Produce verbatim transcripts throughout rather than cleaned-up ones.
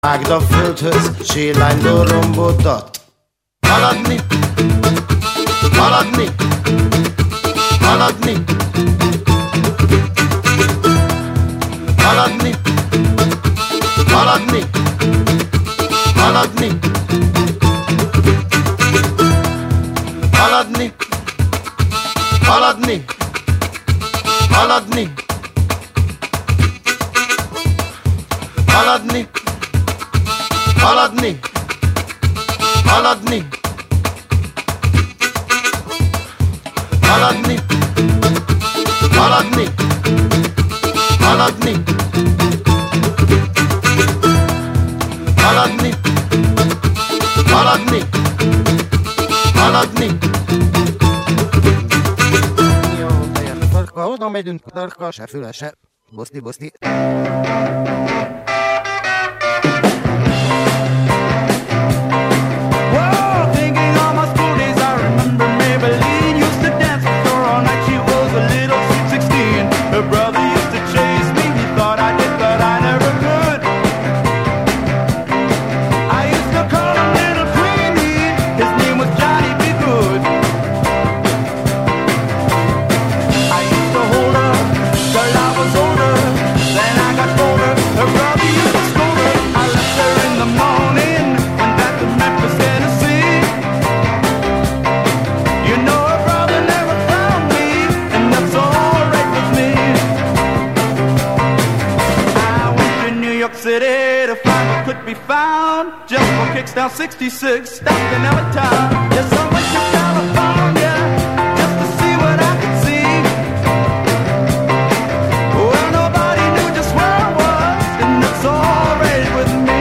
Vágd a földhöz, sélánydó rombodat. Haladni, haladni, haladni, haladni, haladni, haladni, haladni, haladni, haladni, haladni, haladni, haladni, haladni, haladni, haladni, haladni, haladni, haladni. Jó, teljesen tarka, oda megyünk, tarka, se füle, se. Boszti, boszti. Down sixty-six, stopped in every town. Yes, I went to California just to see what I could see. Well, nobody knew just where I was, and that's all right with me.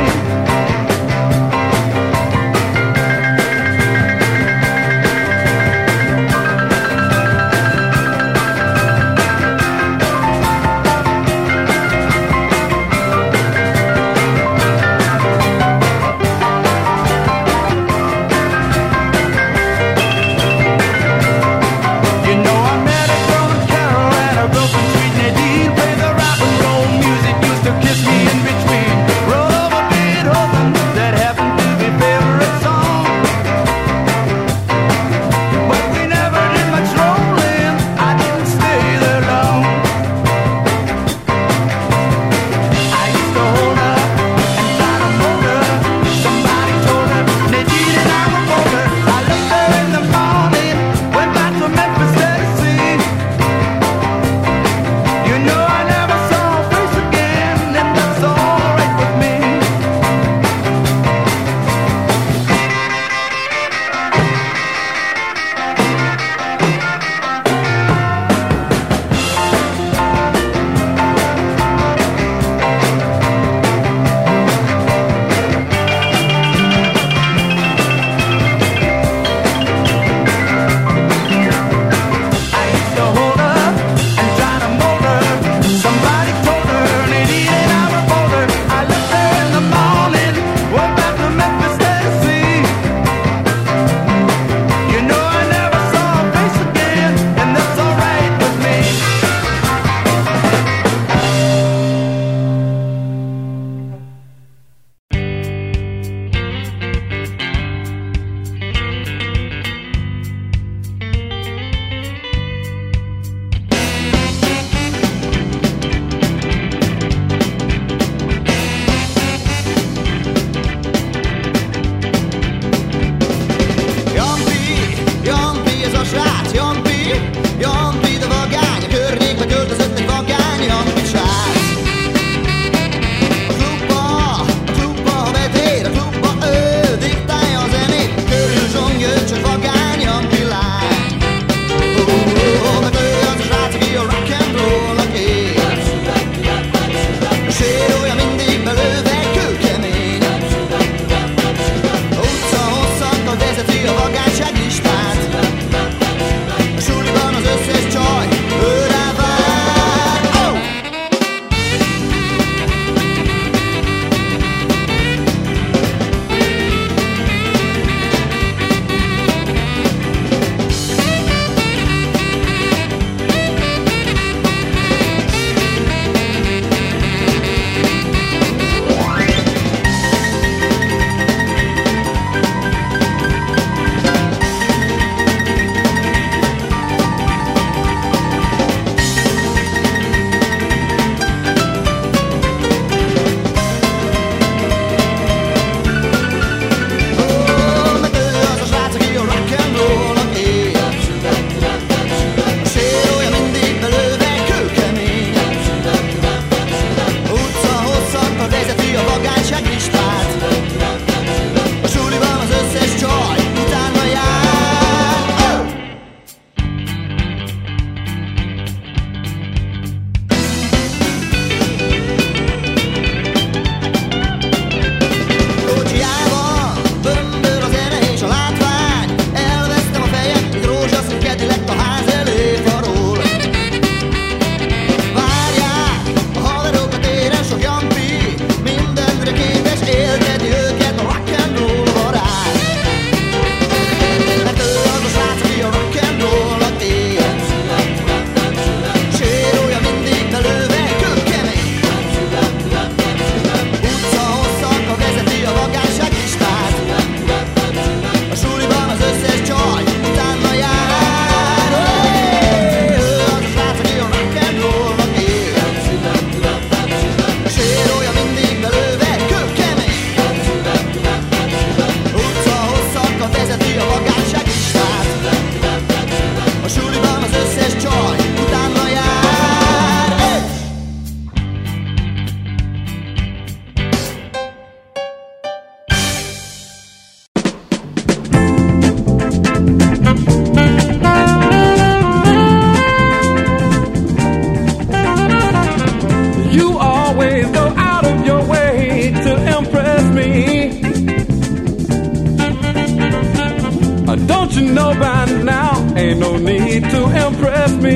know by now, ain't no need to impress me.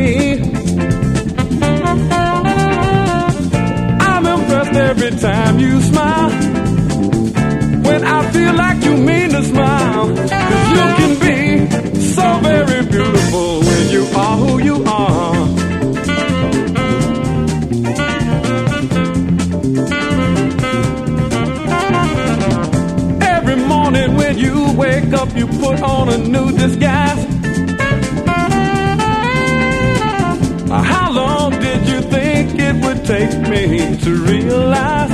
I'm impressed every time you smile. When I feel like you mean to smile, 'cause you can be so very beautiful when you are who you are. Every morning when you wake up, you put on a new disguise. How long did you think it would take me to realize?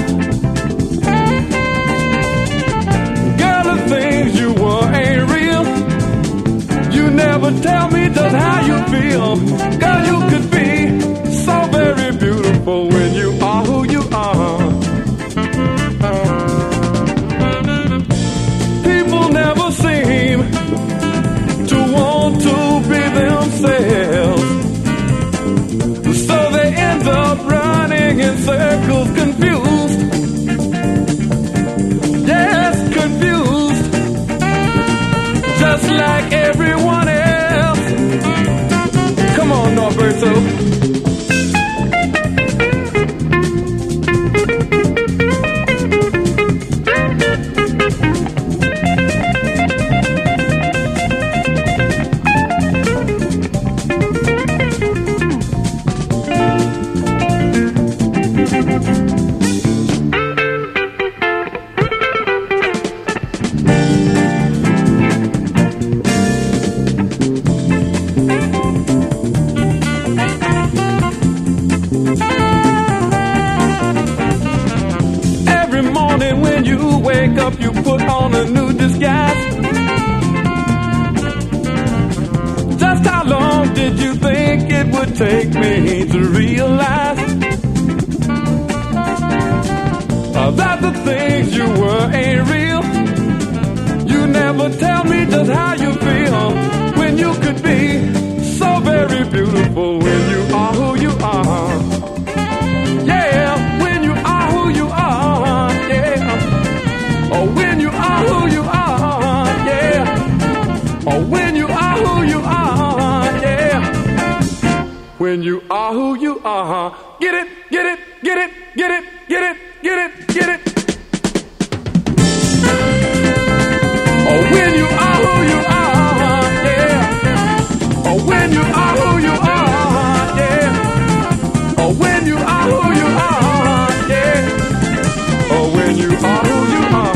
Girl, the things you were ain't real. You never tell me just how you feel. Girl, you could be so very beautiful when you are who you are. People never seem to want to be themselves, so they end up running in circles, confused. Yes, confused, just like everyone else. Come on, Norberto. You put on a new disguise. Just how long did you think it would take me to realize uh, that the things you were ain't real? You never tell me just how you feel when you could be so very beautiful when you are who you are. Yeah, when you are who you are. Yeah. Oh, when you are who you are, yeah. Oh, when you are who you are, yeah. When you are who you are. Get it, get it, get it, get it, get it, get it, get it. Oh, when you are who you are, yeah. Oh, when you are who you are, yeah. Oh, when you are who you are, yeah. Oh, when you are who you are.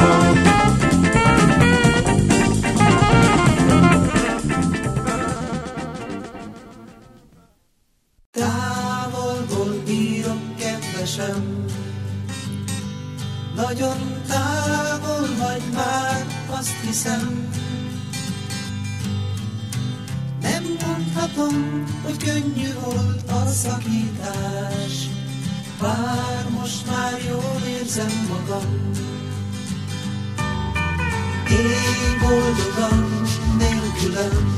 Távolból írok, kedvesem, nagyon távol vagy már, azt hiszem. Nem mondhatom, hogy könnyű volt a szakítás, bár most már jól érzem magam. Élj boldogan, nélkülem,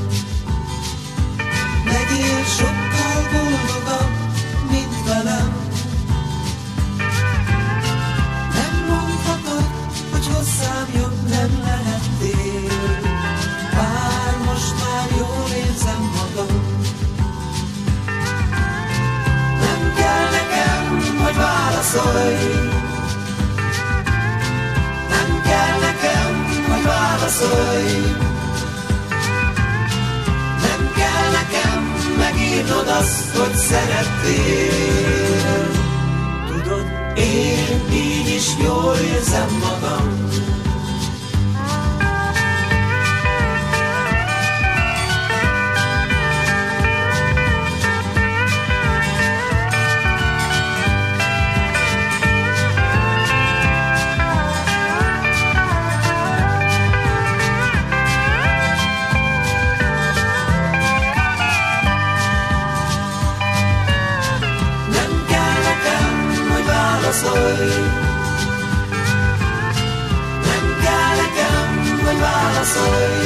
legyél sokkal boldogabb, mint velem. Nem mondhatod, hogy hozzám jobb nem lehettél, bár most már jól érzem magam. Nem kell nekem, hogy válaszolj, nem kell nekem, hogy válaszolj. Nem kell nekem megírnod azt, hogy szerettél. Tudod, én így is jól érzem magam. Nem kell nekem, hogy válaszolj.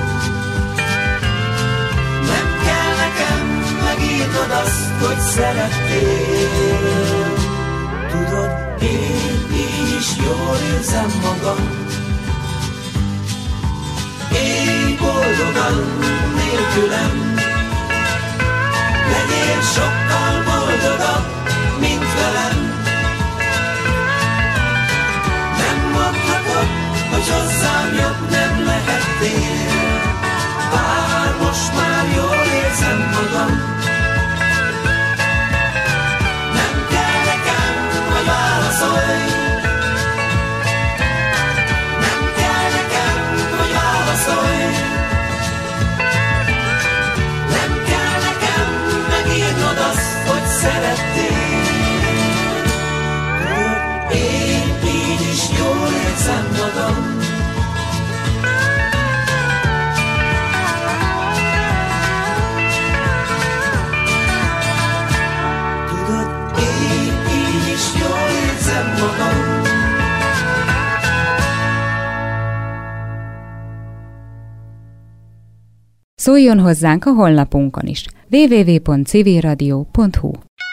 Nem kell nekem megírnod azt, hogy szerettél. Tudod, én így is jól érzem magam. Élj boldog boldogan nélkülem. Legyél sokkal boldogabb, mint velem. Nem mondhatod, hogy hozzám jobb nem lehettél, bár most már jól érzem magam. Nem kell nekem, hogy válaszolj. Nem kell nekem, hogy válaszolj. Nem kell nekem megírnod azt, hogy szerettél. Én így is jól érzem magam. Szóljon hozzánk a honlapunkon is. double-u double-u double-u pont civil radio pont hu.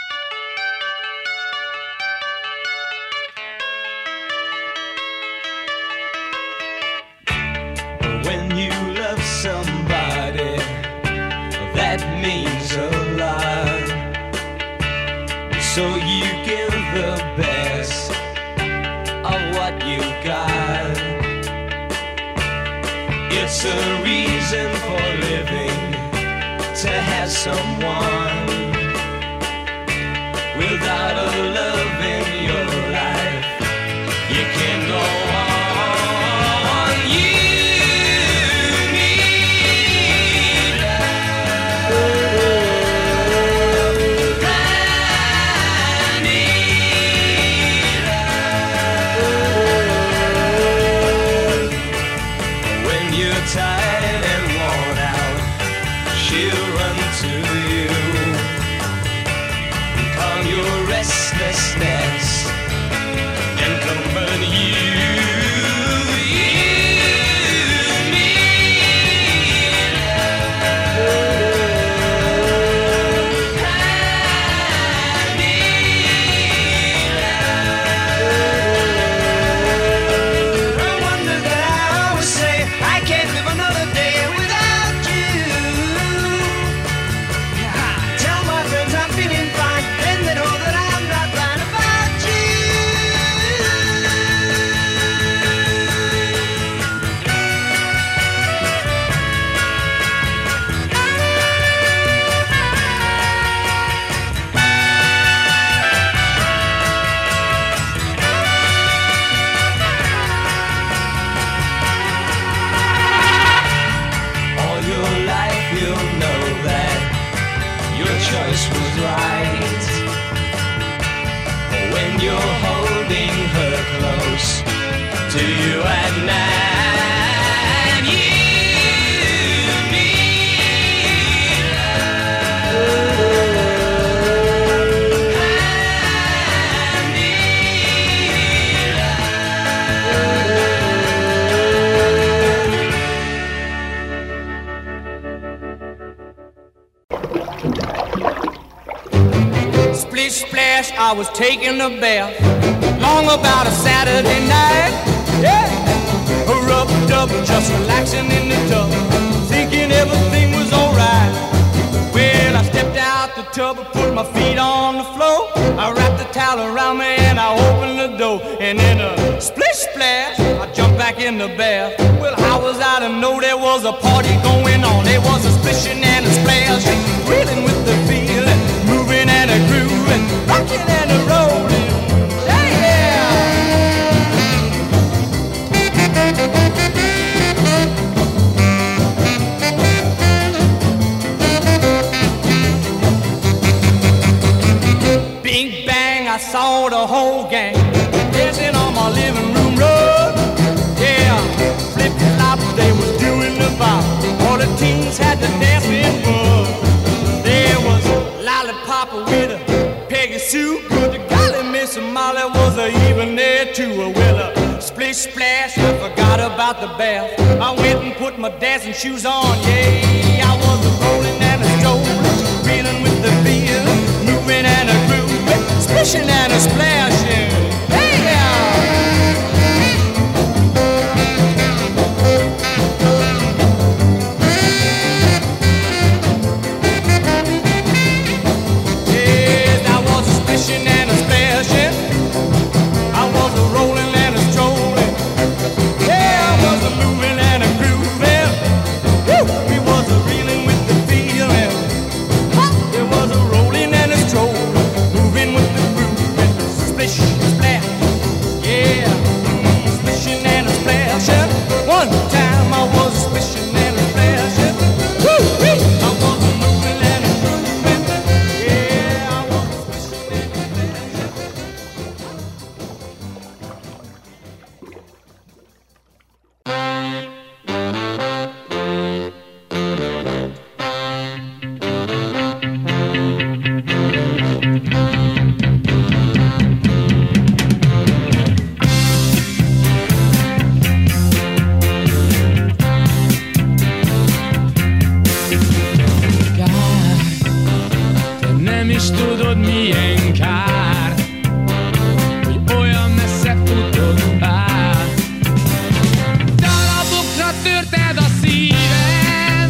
When you love somebody, that means a lot. So you give the best of what you got. It's a reason for living, to have someone. Without a love in your life, you can go on. You need love. I need love. When you're tired and worn out, she'll run to you. Calm your restlessness and comfort you. You need love. I need love. I wonder that I always say I can't live another day without you. Tell my friends I'm feeling fine, then they know that I'm not lying about you. All your life you'll know that your choice was right. When you're holding her close to you at night, you need love. I need love. Splish splash, I was taking a bath, long about a Saturday night. Yeah, rubbed up, just relaxing in the tub, thinking everything was alright. Well, I stepped out the tub and put my feet on the floor. I wrapped the towel around me and I opened the door. And in a splish splash, I jumped back in the bath. Well, how was I to know there was a party going on? There was a splishing and a splash, reeling with the feeling, moving and a grooving, rocking and a rolling. Yeah, yeah. Bing bang, I saw the whole gang dancing on my living room rug. Yeah, flip flop, they was doing the bop. All the teens had to dance in bug. There was Lollipop with a Peggy Sue. Good to golly, Miss Molly was a even there too. Well, a splish splash, I forgot about the bath. I went and put my dancing shoes on. Yeah, I was a rolling and a strolling, reeling with the feel, moving and a grooving, splishing and a splashing. Hey, yeah. tudod milyen kár, hogy olyan messze futottál. Darabokra törted a szívem,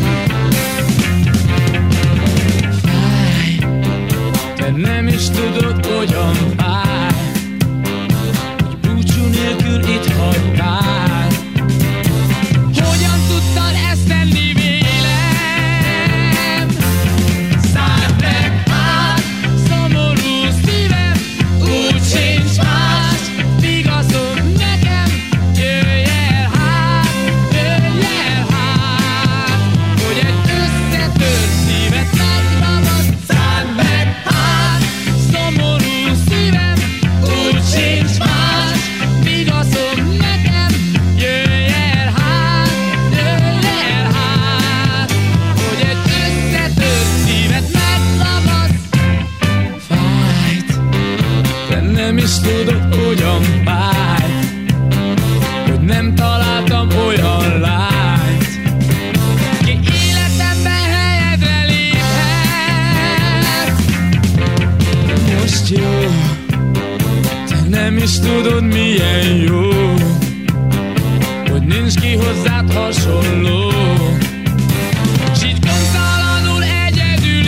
fáj, te nem is tudod, hogyan fáj, hogy búcsú nélkül itt hagytál. Hogyan tudtad ezt tenni vélem? Szálld meg hát, szomorú szívem, úgy sincs más, vigaszod nekem. Jöjj el hát, jöjj el hát, hogy egy összetört szívet megragad. Szálld meg hát, szomorú szívem, úgy sincs más, vigaszod nekem. Jöjj el hát, jöjj el hát, hogy egy összetört szívet megragad. Fájt, de nem is tudod, hogyan fájt, hogy nem találtam olyan lányt, ki életemben helyedre léphet. Most jó, te nem is tudod, milyen jó, hogy nincs ki hozzád hasonló. S így gondtalanul egyedül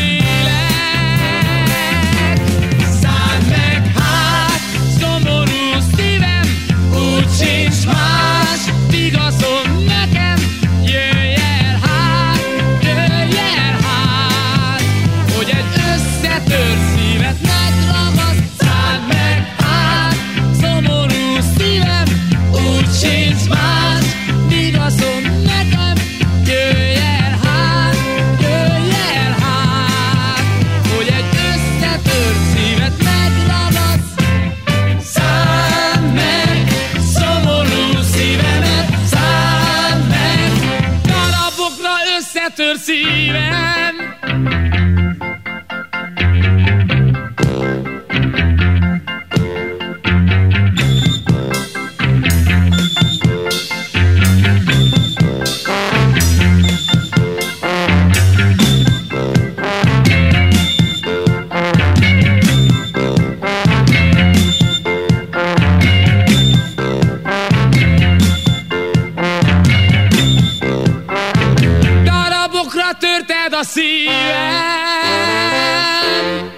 élek. Szálld meg hát, szomorú szívem, úgy sincs más, vigaszod nekem. Jöjj el hát, jöjj el hát, hogy egy összetört szívet megragad. Szálld meg hát, szomorú szívem, úgy sincs más, vigaszod nekem. Jöjj el hát, jöjj el hát, hogy egy összetört szívet megragadsz. Szálld meg, szomorú szívemet, szálld meg, darabokra összetört szívem. Darabokra törted a szívem.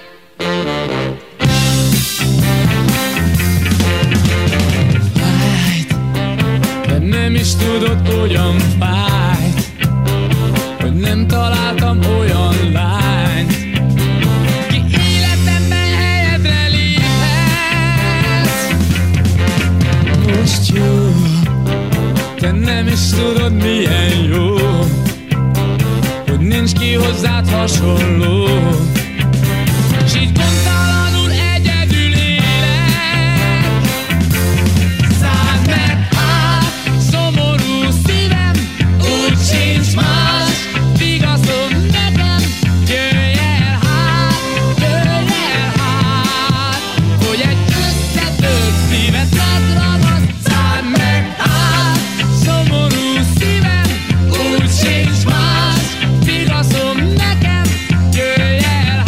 Fájt, de nem is tudod, hogyan fájt, hogy nem találtam olyan lányt, ki életemben helyedre léphet. Most jó, te nem is tudod, milyen jó, hogy nincs ki hozzád hasonló. S így gondtalanul egyedül élek. Szálld meg hát, szomorú szívem, úgy sincs más, vigaszod nekem. Jöjj el hát, jöjj el hát, hogy egy összetört szívet megragad. Szálld meg hát, szomorú szívem, úgy sincs más, vigaszod nekem. Jöjj el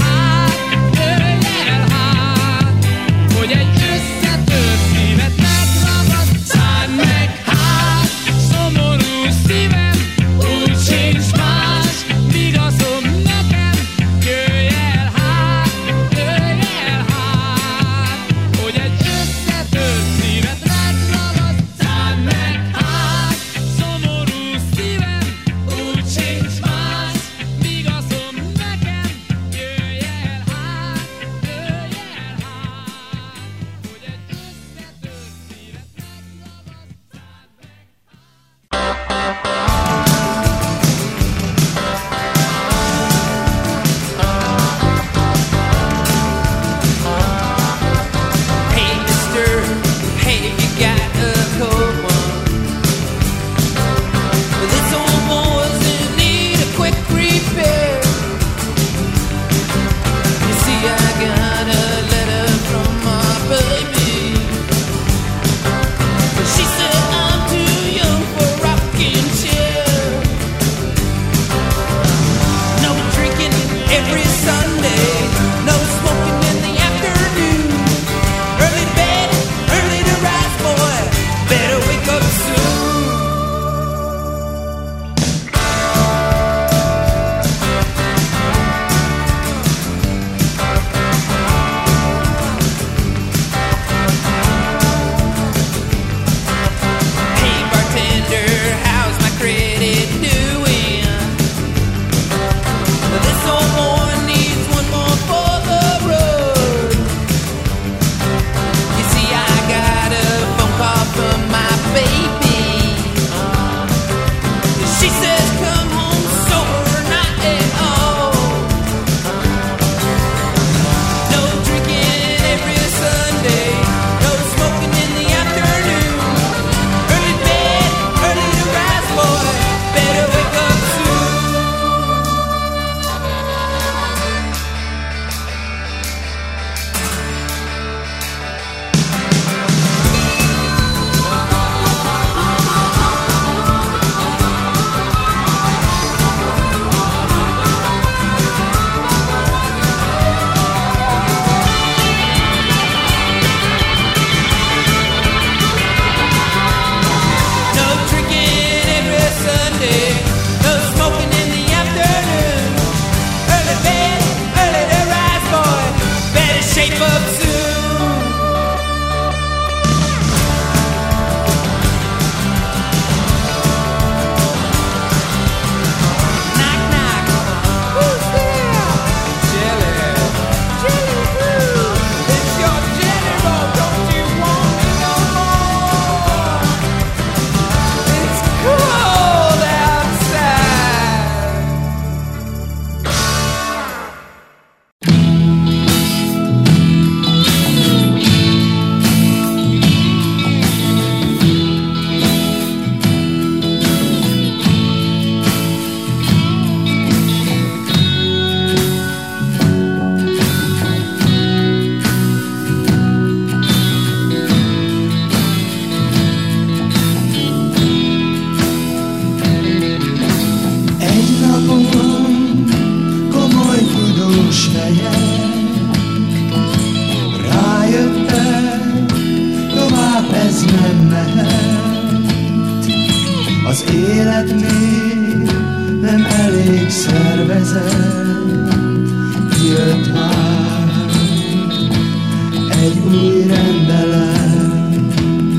Az élet még nem elég szervezett, jött már egy új rendelet.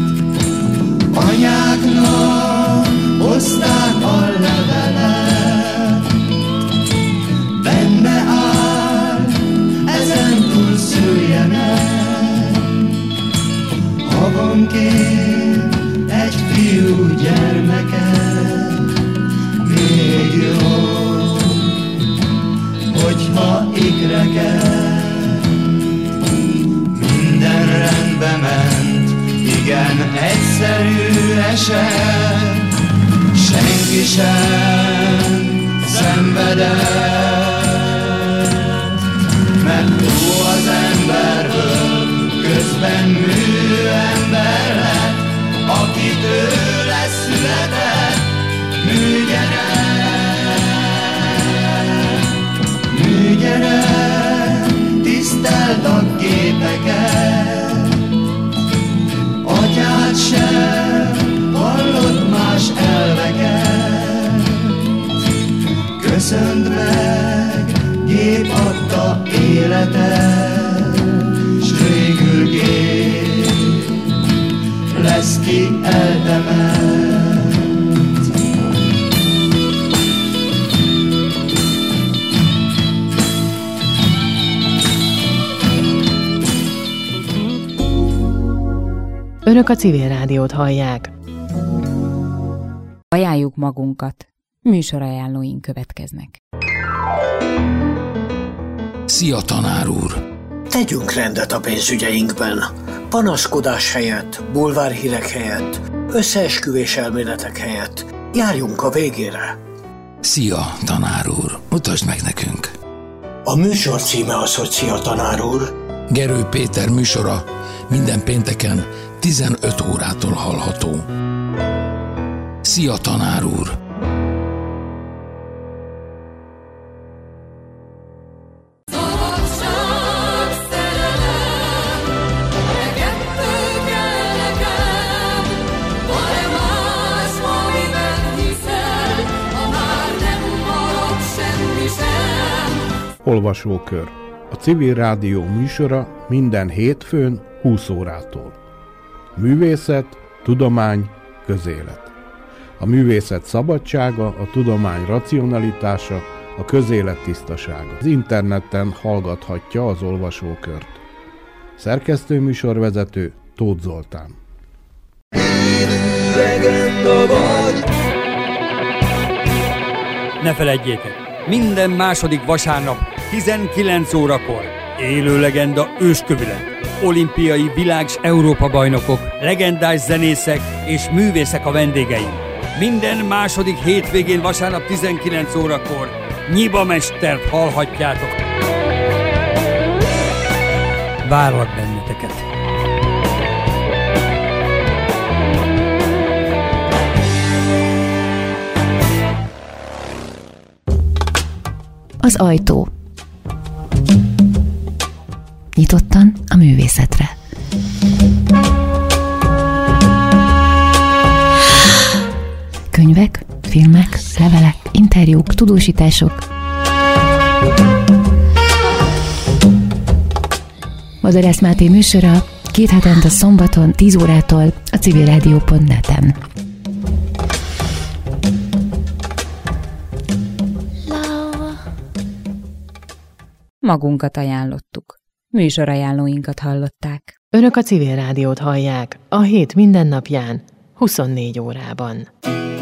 Anyáknak hozták a levelet, benne áll, ezentúl szüljenek. Havonként egy fiú gyermeket, még jó, hogyha ikreket. Minden rendbe ment, igen egyszerű eset, senki sem szenvedett, mert túl az emberből közben műember lett, aki tőle született, műgyerek, műgyerek, tisztelt a gépeket, atyát sem hallott más elveket, köszönt meg, gép adta életet, s végül gép lesz, ki eltemet. Önök a Civil Rádiót hallják. Ajánljuk magunkat. Műsorajánlóink következnek. Szia, tanár úr! Tegyünk rendet a pénzügyeinkben. Panaszkodás helyett, bulvárhírek helyett, összeesküvés elméletek helyett. Járjunk a végére. Szia, tanár úr! Mutasd meg nekünk! A műsor címe az, hogy Szia, tanár úr. Gerő Péter műsora minden pénteken tizenöt órától hallható. Szia, tanár úr! Olvasókör. A Civil Rádió műsora minden hétfőn húsz órától. Művészet, tudomány, közélet. A művészet szabadsága, a tudomány racionalitása, a közélet tisztasága. Az interneten hallgathatja az olvasókört. Szerkesztő műsorvezető Tóth Zoltán. Élő legenda vagy. Ne feledjétek, minden második vasárnap tizenkilenc órakor élő legenda őskövület. Olimpiai világ- s Európa-bajnokok, legendás zenészek és művészek a vendégeim. Minden második hétvégén vasárnap tizenkilenc órakor Nyiba mestert hallhatjátok. Várlak benneteket! Az ajtó. Nyitottan a művészetre. Könyvek, filmek, levelek, interjúk, tudósítások. Madarász Máté műsora két hetente szombaton tíz órától a civilrádió pont net-en. Magunkat ajánlottuk. Műsorajánlóinkat hallották. Önök a Civil Rádiót hallják a hét minden napján, huszonnégy órában.